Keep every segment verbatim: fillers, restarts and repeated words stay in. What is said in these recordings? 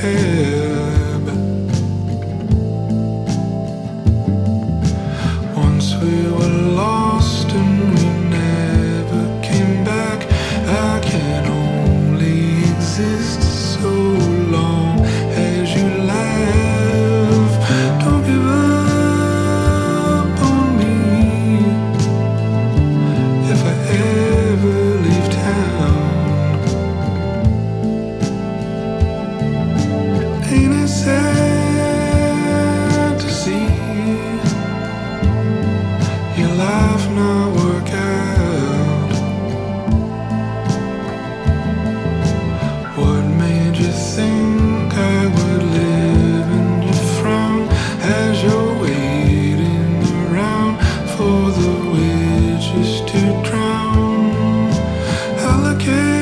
cab. Once we were lost and we never came back. I can only exist so long as you laugh. Don't give up on me if I ever leave town. Ain't it sad to see your life not work out? What made you think I would live in your frown as you're waiting around for the witches to drown? Allocate.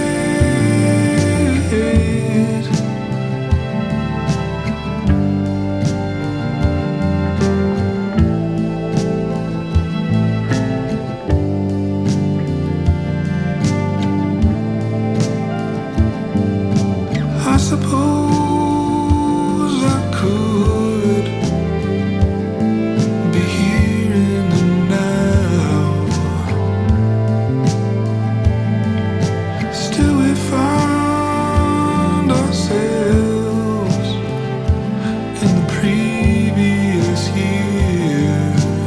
I suppose I could be here in the now. Still we found ourselves in the previous year.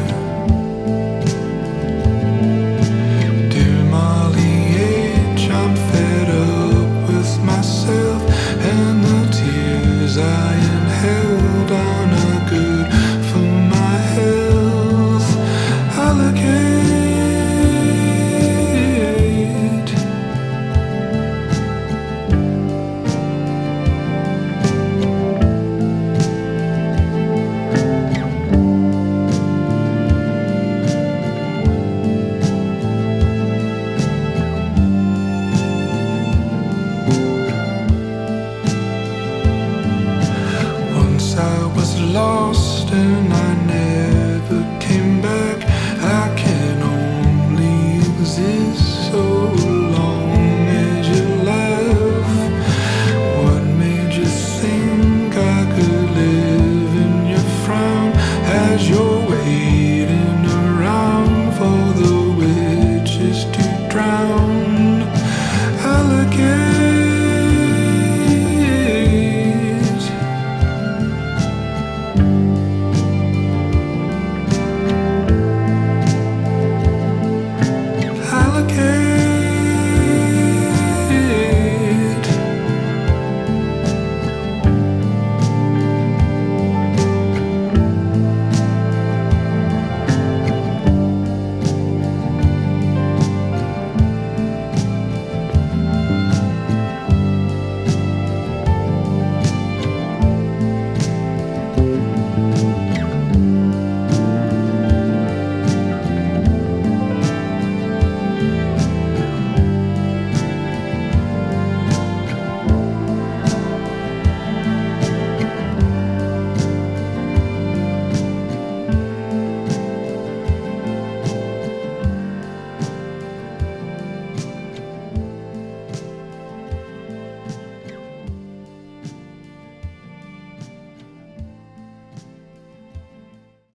Dear Molly H, I'm fed up with myself and the tears I inhaled are not good for my health. Allocate. Once I was lost and I